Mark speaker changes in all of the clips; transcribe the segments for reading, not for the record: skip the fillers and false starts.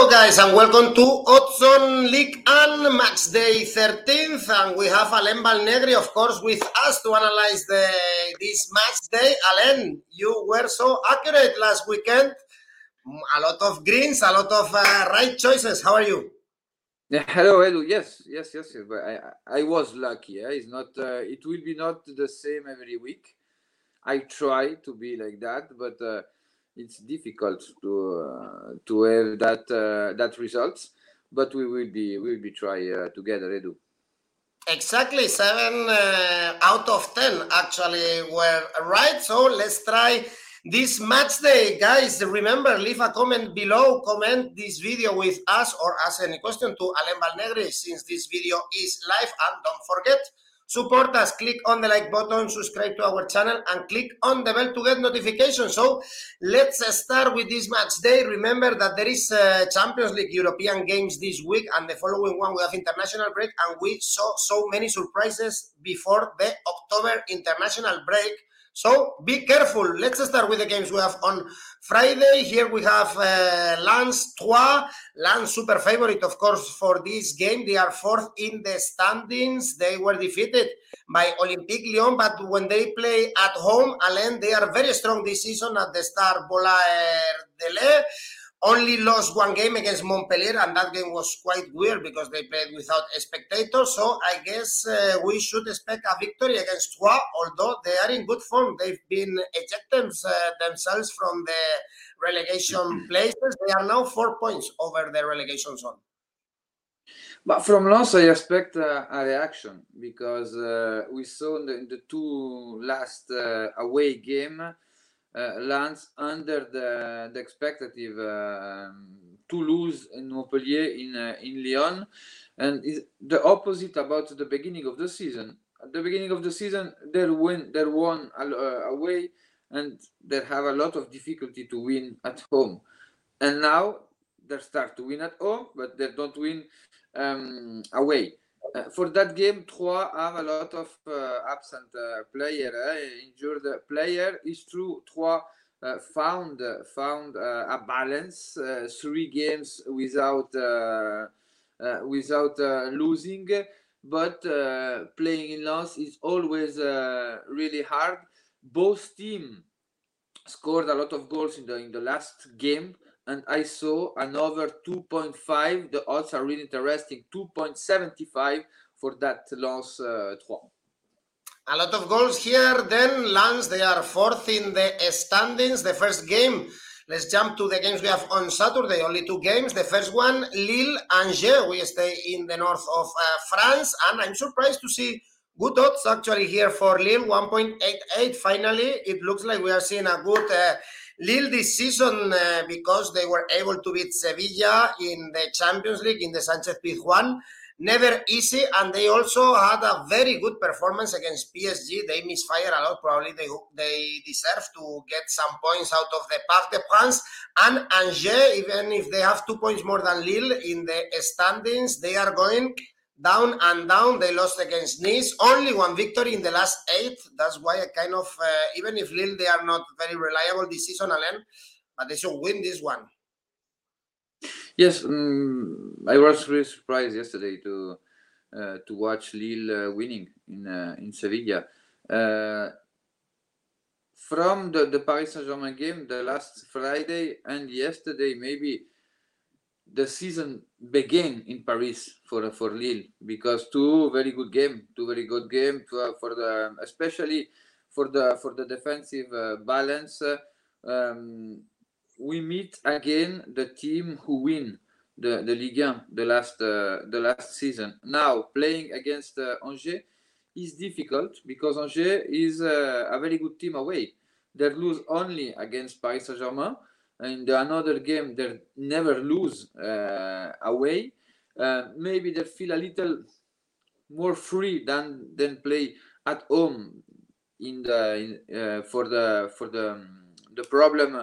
Speaker 1: Hello guys and welcome to Odds-On League and Match Day 13th, and we have Alain Valnegri of course with us to analyze this match day. Alain, you were so accurate last weekend. A lot of greens, a lot of right choices. How are you?
Speaker 2: Yeah, hello, Edu. Yes. But I was lucky. It's not. It will be not the same every week. I try to be like that, but it's difficult to have that results. But we will be try together, Edu.
Speaker 1: Exactly, 7 out of 10 actually were right. So let's try this match day. Guys, remember, leave a comment below, comment this video with us or ask any question to Alain Valnegri since this video is live. And don't forget, support us, click on the like button, subscribe to our channel, and click on the bell to get notifications. So let's start with this match day. Remember that there is Champions League European games this week, and the following one we have international break, and we saw so many surprises before the October international break. So be careful. Let's start with the games we have on Friday. Here we have Lens, Troyes. Lens super favorite, of course, for this game. They are fourth in the standings. They were defeated by Olympique Lyon, but when they play at home, Alain, they are very strong this season at the Stade Bollaert-Delay. Only lost one game against Montpellier, and that game was quite weird because they played without spectators. So I guess we should expect a victory against Troyes, although they are in good form. They've been ejected themselves from the relegation places. They are now 4 points over the relegation zone.
Speaker 2: But from Lens, I expect a reaction because we saw in the two last away game. Lens under the expectative to lose in Montpellier in Lyon, and is the opposite about the beginning of the season. At the beginning of the season, they won away, and they have a lot of difficulty to win at home. And now they start to win at home, but they don't win away. For that game, Troyes have a lot of absent player, injured player. It's true, Troyes found a balance, 3 games without losing, but playing in Lens is always really hard. Both teams scored a lot of goals in the last game, and I saw an over 2.5. The odds are really interesting. 2.75 for that Lens 3.
Speaker 1: A lot of goals here. Then Lens, they are fourth in the standings. The first game, let's jump to the games we have on Saturday. Only 2 games. The first one, Lille-Angers. We stay in the north of France, and I'm surprised to see good odds actually here for Lille, 1.88. Finally, it looks like we are seeing a good Lille this season because they were able to beat Sevilla in the Champions League in the Sánchez-Pizjuán. Never easy, and they also had a very good performance against PSG. They misfire a lot. Probably they deserve to get some points out of the Parc des Princes. And Angers, even if they have 2 points more than Lille in the standings, they are going down and down. They lost against Nice. Only 1 victory in the last 8. That's why I kind of, even if Lille, they are not very reliable this season, Alain, but they should win this one.
Speaker 2: Yes, I was really surprised yesterday to watch Lille winning in Sevilla. From the Paris Saint-Germain game, the last Friday and yesterday, maybe the season began in Paris for Lille because 2 very good game for the especially for the defensive balance. We meet again the team who win the Ligue 1 the last season. Now playing against Angers is difficult because Angers is a very good team away. They lose only against Paris Saint-Germain. In another game, they never lose away. Maybe they feel a little more free than play at home for the problem.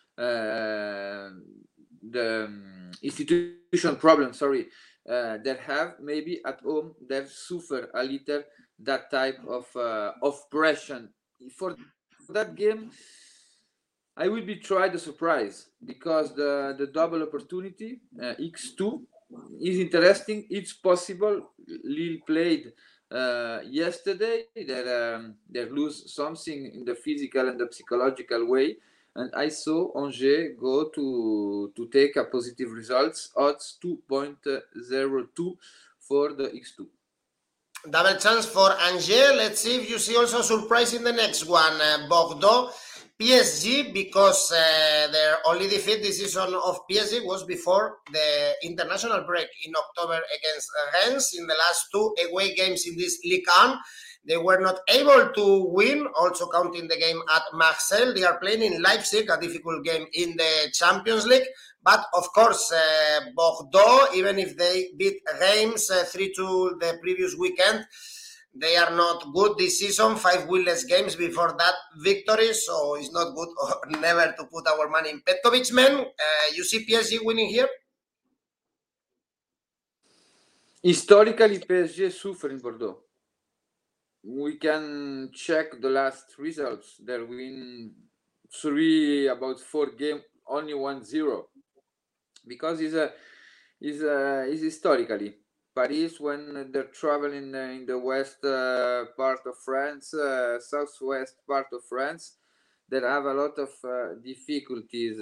Speaker 2: The institution problem, sorry, that have maybe at home they suffer a little that type of pressure. For that game, I will be try the surprise because the double opportunity X2 is interesting. It's possible. Lille played yesterday. They lose something in the physical and the psychological way, and I saw Angers go to take a positive results. Odds 2.02 for the X2.
Speaker 1: Double chance for Angers. Let's see if you see also a surprise in the next one. Bordeaux, PSG, because their only defeat this season of PSG was before the international break in October against Rennes. In the last two away games in this Ligue 1, they were not able to win, also counting the game at Marseille. They are playing in Leipzig, a difficult game in the Champions League. But of course, Bordeaux, even if they beat Reims 3-2 the previous weekend, they are not good this season. 5 winless games before that victory, so it's not good or never to put our money in Petkovic, man. You see PSG winning here?
Speaker 2: Historically, PSG suffer in Bordeaux. We can check the last results. They win 4 games, only 1-0. Because it's historically Paris, when they're traveling in the west part of France, southwest part of France, they have a lot of difficulties.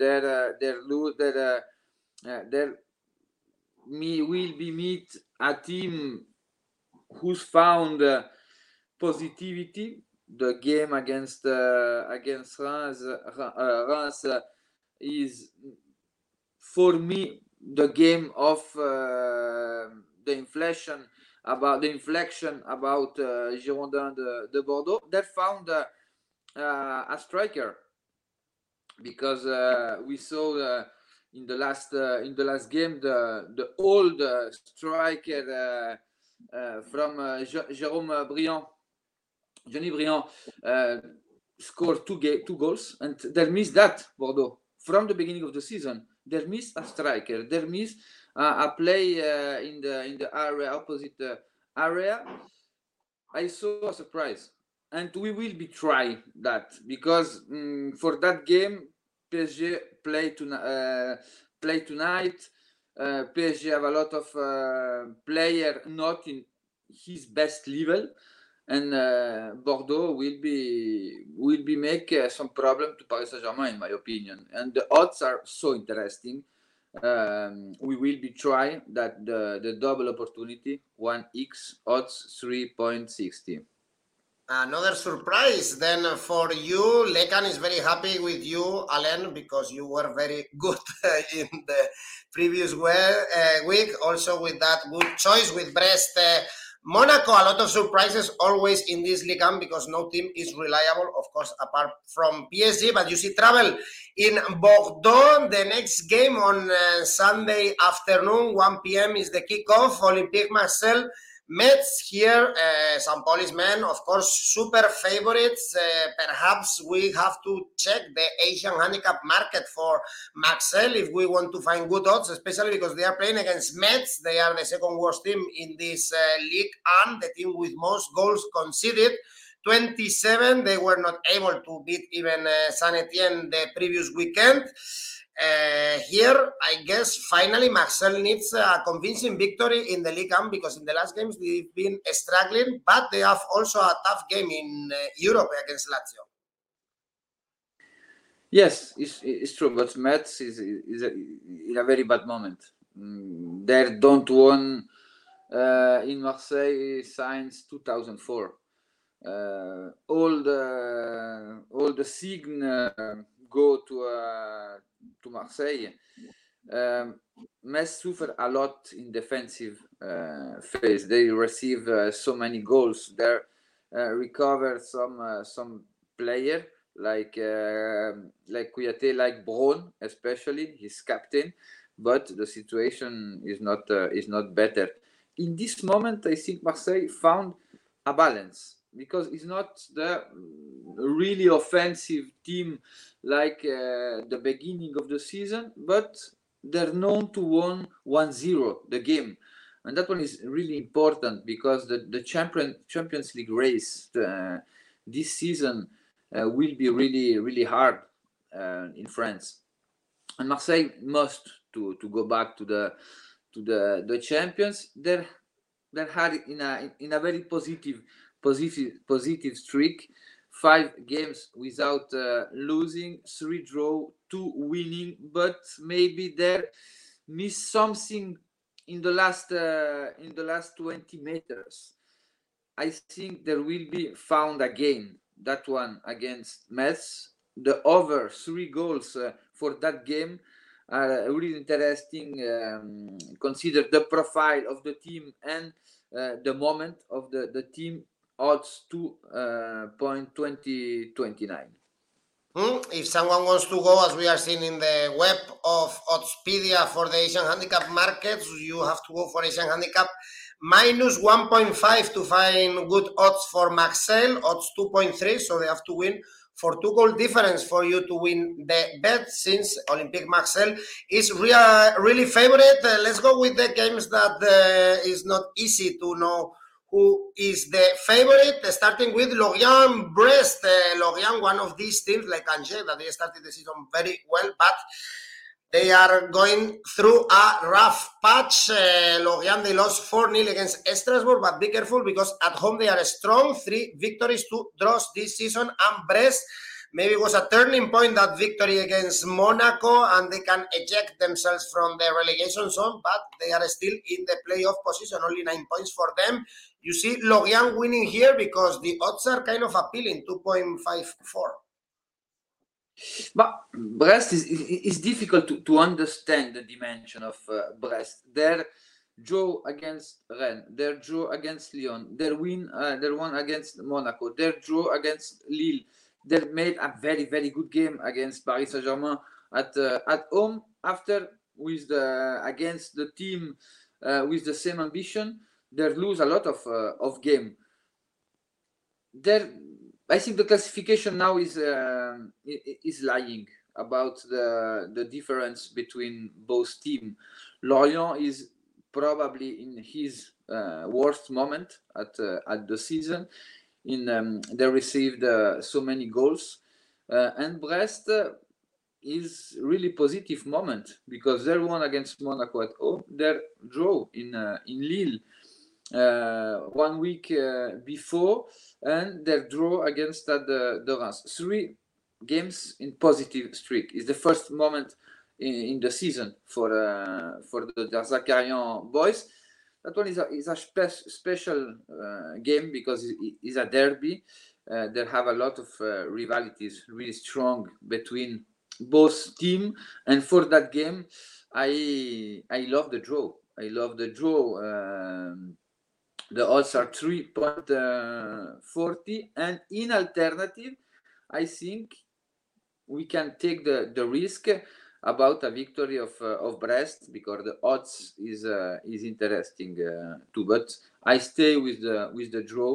Speaker 2: Will be meet a team who's found positivity. The game against Reims is, for me, the game of the inflection about Girondins de Bordeaux. They found a striker, because we saw in the last game the old striker from Jérôme Briand, Johnny Briand, scored two goals, and they missed that. Bordeaux, from the beginning of the season, they missed a striker. They missed a play in the area, opposite area. I saw a surprise, and we will be trying that, because for that game, PSG play tonight. PSG have a lot of player not in his best level, and Bordeaux will be make some problem to Paris Saint-Germain, in my opinion. And the odds are so interesting. We will be trying that the double opportunity 1x odds 3.60.
Speaker 1: Another surprise then for you. Lekan is very happy with you, Alain, because you were very good in the previous week. Also with that good choice with Brest. Monaco, a lot of surprises always in this Ligue 1, because no team is reliable, of course, apart from PSG. But you see trouble in Bordeaux. The next game on Sunday afternoon, 1 p.m. is the kickoff. Olympique Marseille, Metz here. St. Pauli's men, of course, super favorites. Perhaps we have to check the Asian handicap market for Marseille if we want to find good odds, especially because they are playing against Metz. They are the second worst team in this league, and the team with most goals conceded, 27. They were not able to beat even Saint-Etienne the previous weekend. Here, I guess, finally, Marseille needs a convincing victory in the Ligue 1, because in the last games they've been struggling, but they have also a tough game in Europe against Lazio.
Speaker 2: Yes, it's true, but Metz is in a very bad moment. They don't won in Marseille since 2004. All the Signes go to Marseille. Metz suffer a lot in defensive phase. They receive so many goals. They recover some player like Kouyaté, like Braun, especially his captain. But the situation is not better. In this moment, I think Marseille found a balance, because it's not the really offensive team like the beginning of the season, but they're known to win 1-0 the game. And that one is really important, because the Champions League race this season will be really, really hard. in France. And Marseille must to go back to the champions. They're had in a very positive streak. 5 games without losing, 3 draw, 2 winning, but maybe there miss something in the last 20 meters. I think there will be found again, that one against Metz. The over 3 goals for that game are really interesting. Consider the profile of the team and the moment of the team. Odds 2.2029.
Speaker 1: If someone wants to go, as we are seeing in the web of Oddspedia for the Asian handicap markets, you have to go for Asian handicap minus 1.5 to find good odds for Marseille, odds 2.3, so they have to win for 2 goal difference for you to win the bet, since Olympique Marseille is really favorite. Let's go with the games that is not easy to know who is the favorite, starting with Lorient-Brest. Lorient, one of these teams like Angers, that they started the season very well, but they are going through a rough patch. Lorient, they lost 4-0 against Strasbourg, but be careful because at home they are strong. 3 victories, 2 draws this season. And Brest, maybe it was a turning point, that victory against Monaco, and they can eject themselves from the relegation zone, but they are still in the playoff position, only 9 points for them. You see Lorient winning here because the odds are kind of appealing, 2.54.
Speaker 2: But Brest is difficult to understand the dimension of Brest. Their draw against Rennes, their draw against Lyon, their one against Monaco, their draw against Lille. They made a very, very good game against Paris Saint-Germain at home. After against the team with the same ambition, they lose a lot of game. I think the classification now is lying about the difference between both teams. Lorient is probably in his worst moment at the season. They received so many goals, and Brest is really positive moment because they won against Monaco at home. Their draw in Lille 1 week before, and their draw against the Reims. 3 games in positive streak. Is the first moment in the season for the Zakarian boys. That one is a special game because it is a derby. They have a lot of rivalities, really strong between both teams, and for that game, I love the draw. The odds are 3.40, and in alternative, I think we can take the risk about a victory of Brest because the odds is interesting too. But I stay with the draw,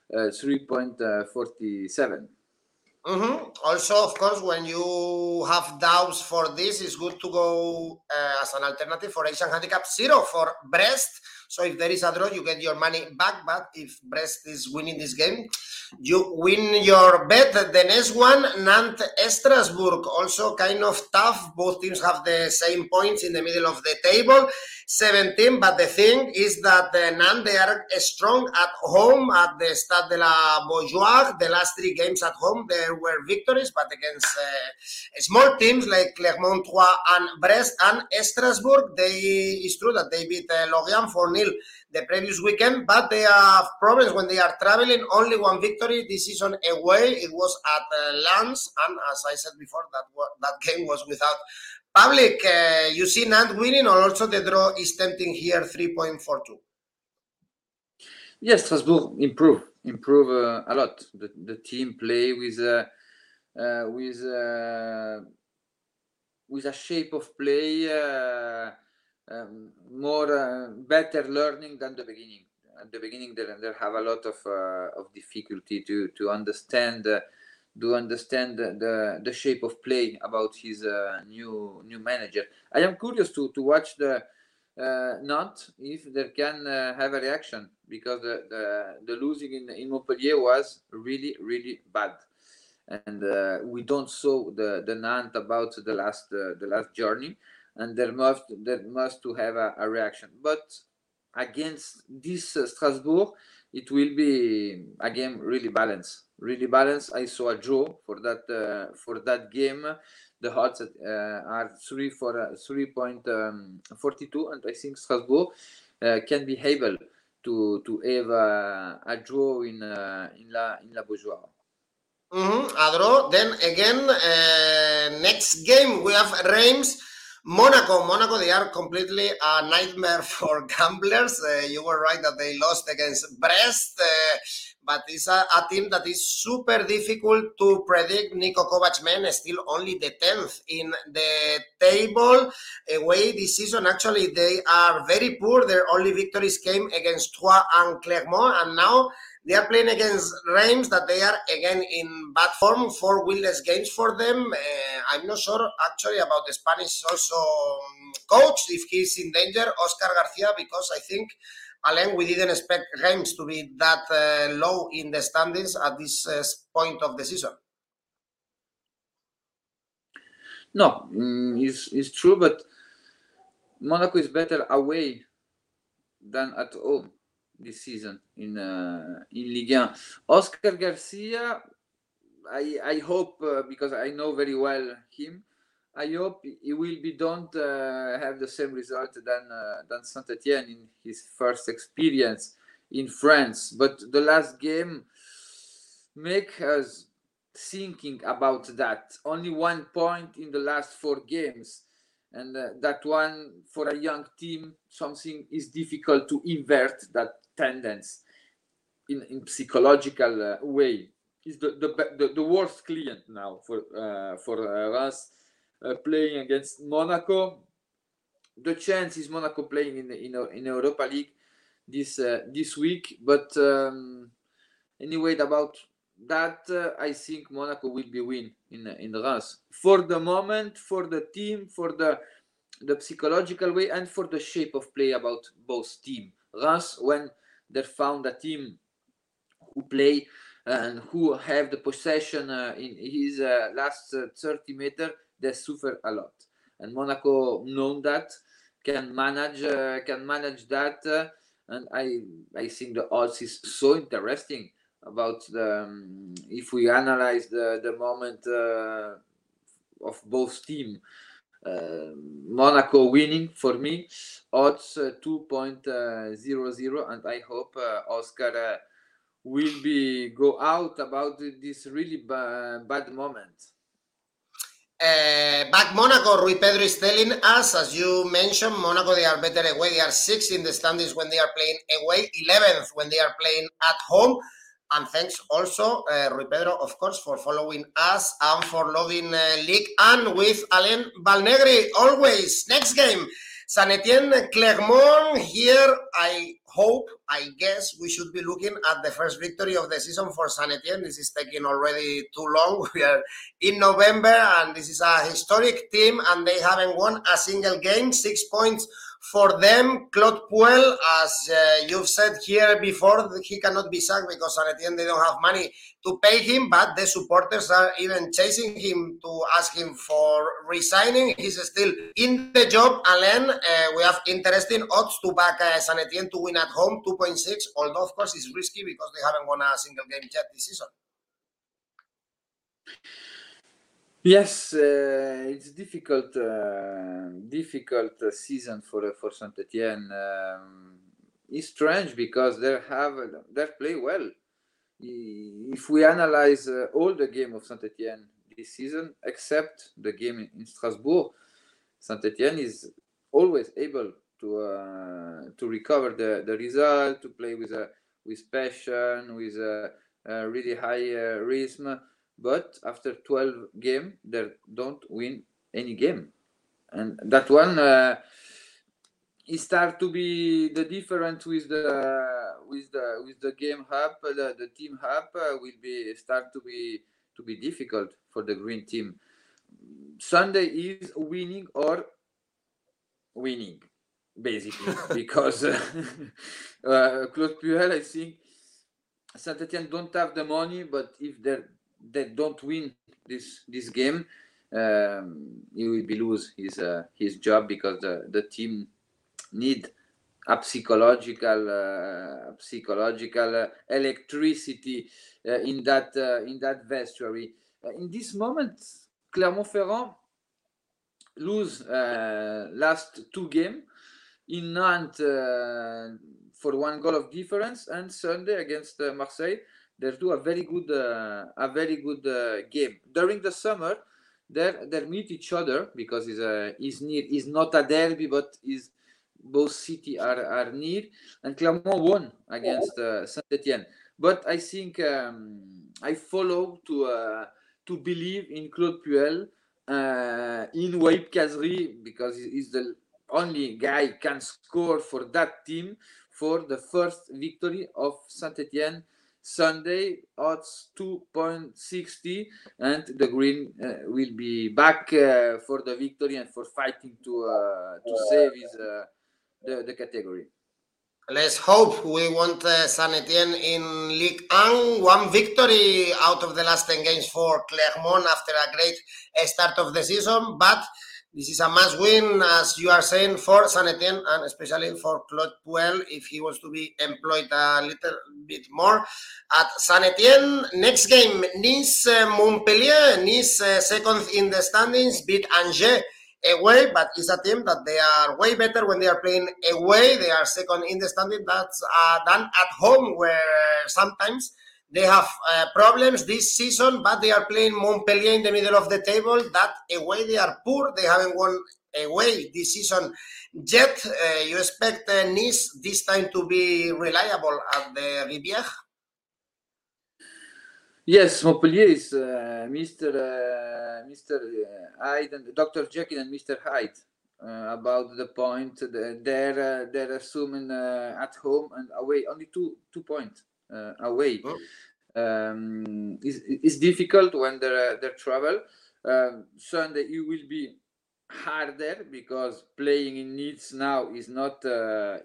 Speaker 2: 3.47.
Speaker 1: Also, of course, when you have doubts for this, it's good to go as an alternative for Asian handicap 0 for Brest. So if there is a draw, you get your money back. But if Brest is winning this game, you win your bet. The next one, Nantes-Strasbourg, also kind of tough. Both teams have the same points in the middle of the table, 17. But the thing is that Nantes, they are strong at home at the Stade de la Beaujoire. The last 3 games at home, there were victories, but against small teams like Clermont-Troyes and Brest and Strasbourg, it's true that they beat Lorient 4-0 the previous weekend, but they have problems when they are traveling. Only 1 victory this season away. It was at Lens, and as I said before, that game was without public. You see Nantes winning, or also the draw is tempting here, 3.42.
Speaker 2: Yes, Strasbourg improve a lot. The team play with a shape of play more better learning than the beginning. At the beginning, they have a lot of difficulty to understand the shape of play about his new manager. I am curious to watch the Nantes if they can have a reaction, because the losing in Montpellier was really, really bad. and we don't saw the Nantes about the last journey, and there must to have a reaction. But against this Strasbourg, it will be a game really balanced. Really balanced. I saw a draw for that game. The odds are 3.42, and I think Strasbourg can be able to have a draw in La Beaujoire.
Speaker 1: A draw. Then again, next game we have Reims. Monaco, they are completely a nightmare for gamblers. You were right that they lost against Brest, but it's a team that is super difficult to predict. Niko Kovac's men is still only the 10th in the table. Away this season, actually, they are very poor. Their only victories came against Troyes and Clermont, and now they are playing against Reims, that they are again in bad form. 4 winless games for them. I'm not sure actually about the Spanish also coach, if he's in danger, Oscar Garcia, because I think, Alain, we didn't expect Reims to be that low in the standings at this point of the season.
Speaker 2: No, it's true, but Monaco is better away than at home this season in Ligue 1. Oscar Garcia, I hope, because I know very well him, I hope he don't have the same result than Saint-Etienne in his first experience in France. But the last game make us thinking about that. Only 1 point in the last 4 games. And that one, for a young team, something is difficult to invert that tendency in psychological way. Is the worst client now for us playing against Monaco. The chance is Monaco playing in Europa League this week, but anyway, about that, I think Monaco will be win in Reims. For the moment, for the team, for the psychological way, and for the shape of play about both team. Reims, when they found a team who play and who have the possession in his last 30 meters, they suffer a lot. And Monaco known that, can manage that, and I think the odds is so interesting about if we analyze the moment of both team. Monaco winning for me, odds 2.00, and I hope Oscar will go out about this really bad moment.
Speaker 1: Back Monaco, Rui Pedro is telling us, as you mentioned, Monaco, they are better away. They are 6th in the standings when they are playing away, 11th when they are playing at home. And thanks also, Rui Pedro, of course, for following us and for loving League and with Alain Valnegri always. Next game, Saint-Etienne, Clermont. Here, I guess we should be looking at the first victory of the season for Saint-Etienne. This is taking already too long. We are in November, and this is a historic team, and they haven't won a single game. 6 points for them. Claude Puel, as you've said here before, he cannot be sacked because Saint-Etienne, they don't have money to pay him, but the supporters are even chasing him to ask him for resigning. He's still in the job. Alain, we have interesting odds to back Saint-Etienne to win at home, 2.6, although of course it's risky because they haven't won a single game yet this season.
Speaker 2: Yes, it's difficult season for Saint-Etienne. It's strange because they play well. If we analyze all the game of Saint-Etienne this season, except the game in Strasbourg, Saint-Etienne is always able to recover the result, to play with passion, with a really high rhythm. But after 12 games, they don't win any game, and that one it start to be the difference with the game hub. The team hub will start to be difficult for the green team. Sunday is winning or winning, basically, because Claude Puel, I think Saint-Etienne don't have the money, but if they they don't win this game, he will be lose his job, because the team need a psychological electricity in that vestry. In this moment, Clermont-Ferrand lose last 2 games in Nantes for 1 goal of difference, and Sunday against Marseille they do a very good game. During the summer, they meet each other, because is not a derby, but is both city are near, and Clermont won against Saint-Etienne. But I think I follow to believe in Claude Puel, in Wahib Khazri, because he's the only guy can score for that team for the first victory of Saint-Etienne Sunday. Odds 2.60, and the green will be back for the victory and for fighting to save the category.
Speaker 1: Let's hope. We want Saint Etienne in Ligue 1. 1 victory out of the last 10 games for Clermont after a great start of the season. But this is a must win, as you are saying, for Saint Etienne, and especially for Claude Puel, if he wants to be employed a little bit more at Saint Etienne. Next game, Nice-Montpellier. Nice second in the standings, beat Angers away, but it's a team that they are way better when they are playing away. They are second in the standing. That's done at home, where sometimes they have problems this season, but they are playing Montpellier in the middle of the table. That away they are poor. They haven't won away this season yet. You expect Nice this time to be reliable at the Rivière?
Speaker 2: Yes, Montpellier is Mr. Hyde and Dr. Jekyll and Mr. Hyde. About the point, they're assuming at home and away only 2 points away. It's difficult when they travel. Sunday it will be harder, because playing in Nice now is not a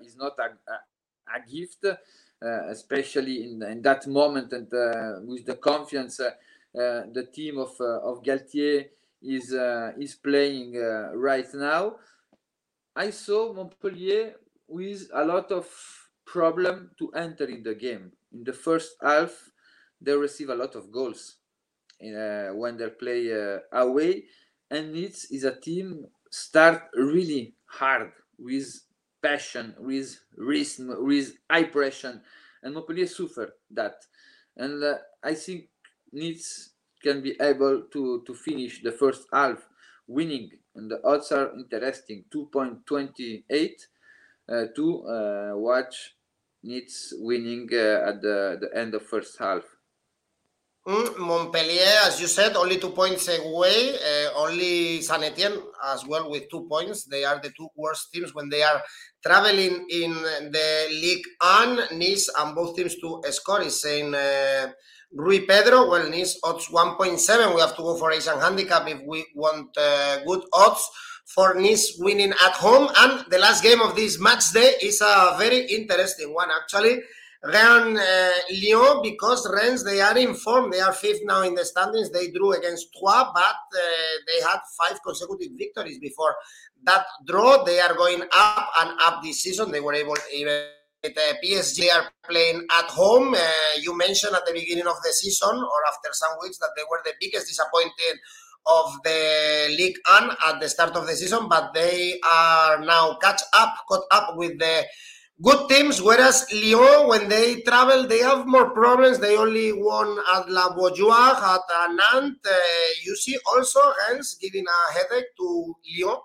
Speaker 2: gift. Especially in that moment, and with the confidence the team of Galtier is playing right now. I saw Montpellier with a lot of problem to enter in the game. In the first half, they receive a lot of goals when they play away, and Nice is a team start really hard with passion, with rhythm, with high pressure, and Montpellier suffer that. And I think Nice can be able to finish the first half winning, and the odds are interesting, 2.28 to watch Nice winning at the end of first half.
Speaker 1: Montpellier, as you said, only 2 points away. Only Saint Etienne as well with 2 points. They are the 2 worst teams when they are traveling in the Ligue 1. Nice and both teams to score is saying Rui Pedro. Well, Nice odds 1.7. We have to go for Asian handicap if we want good odds for Nice winning at home. And the last game of this match day is a very interesting one, actually. Rennes, Lyon, because Rennes, they are in form. They are 5th now in the standings. They drew against Troyes, but they had 5 consecutive victories before that draw. They are going up and up this season. They were able, even with PSG are playing at home. You mentioned at the beginning of the season, or after some weeks, that they were the biggest disappointment of the Ligue 1 at the start of the season, but they are now caught up with the good teams, whereas Lyon, when they travel, they have more problems. They only won at La Beaujoire, at Nantes. You see also Rennes giving a headache to Lyon.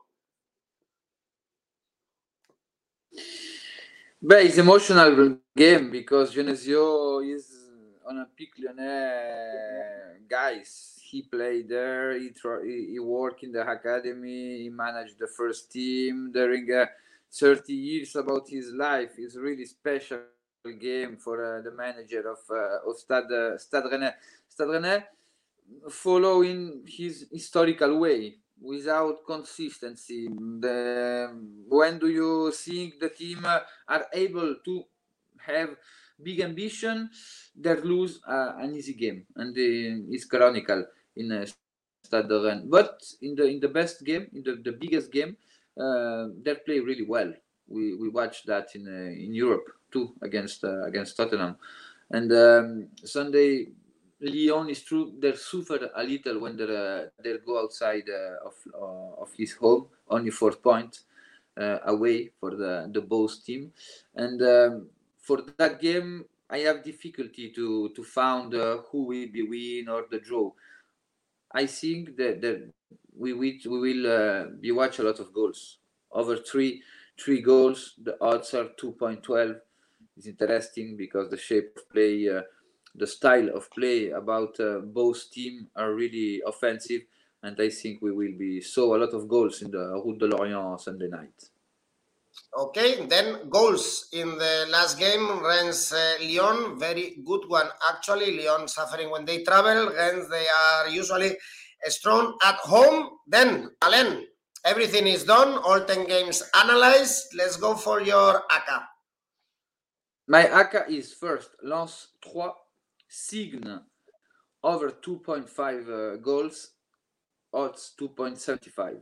Speaker 2: But it's emotional game, because Genesio is Olympique Lyonnais guys. He played there. He worked in the academy. He managed the first team during 30 years about his life. Is really special game for the manager of Stade Rennais. Stade Rennais following his historical way without consistency. When do you think the team are able to have big ambition, they lose an easy game, and it's canonical in Stade de Rennes. But in the best game, in the biggest game, they play really well. We watched that in Europe too against Tottenham, and Sunday. Lyon is true. They suffer a little when they go outside of his home, only 4 points away for the Bows team, and for that game I have difficulty to find who will be win or the draw. I think that we will be watch a lot of goals, over three goals. The odds are 2.12. It's interesting because the shape of play, the style of play about both teams are really offensive, and I think we will be saw a lot of goals in the Route de Lorient Sunday night.
Speaker 1: Okay, then goals in the last game, Rennes Lyon, very good one. Actually, Lyon suffering when they travel. Rennes, they are usually strong at home. Then, Alain, everything is done. All 10 games analyzed. Let's go for your ACA.
Speaker 2: My ACA is first, Lens 3, Signe over 2.5 goals, odds 2.75.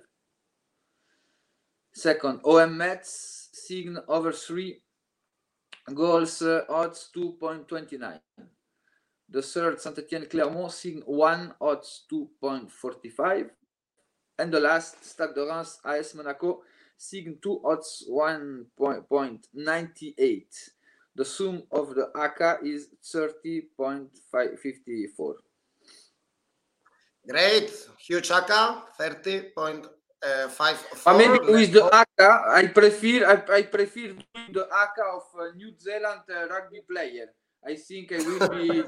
Speaker 2: Second, OM Metz, Signe over 3 goals, odds 2.29. The third, Saint-Etienne Clermont, Signe 1, odds 2.45. And the last, Stade de Reims, AS Monaco, Signe 2, odds 1.98. The sum of the ACA is 30.54.
Speaker 1: Great, huge ACA, 30.54.
Speaker 2: Maybe with the ACA, I prefer doing the ACA of New Zealand rugby player. I think I will be.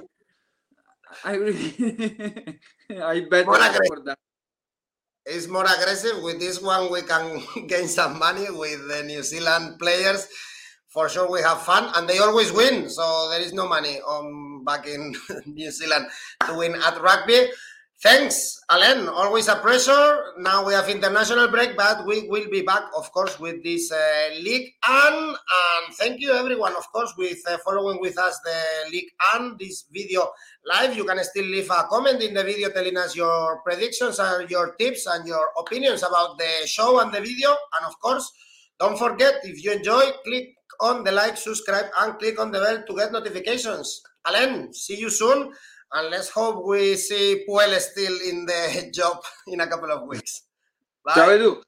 Speaker 2: I bet for that.
Speaker 1: It's more aggressive. With this one, we can gain some money with the New Zealand players. For sure, we have fun, and they always win. So there is no money back in New Zealand to win at rugby. Thanks, Alain. Always a pleasure. Now we have international break, but we will be back, of course, with this league. And thank you, everyone, of course, with following with us the league and this video live. You can still leave a comment in the video telling us your predictions and your tips and your opinions about the show and the video. And of course, don't forget, if you enjoy, click on the like, subscribe, and click on the bell to get notifications. Alain, see you soon. And let's hope we see Puel still in the job in a couple of weeks. Bye.